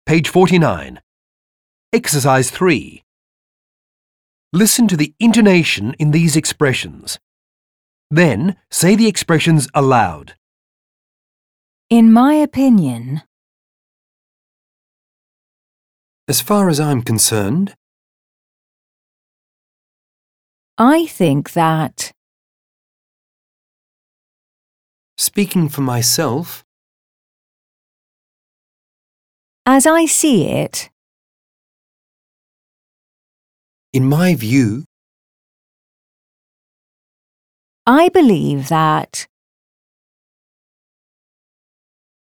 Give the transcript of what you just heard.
Page 49. Exercise 3. Listen to the intonation in these expressions. Then say the expressions aloud. In my opinion, As far as I'm concerned, I think that, speaking for myself, as I see it, in my view, I believe that.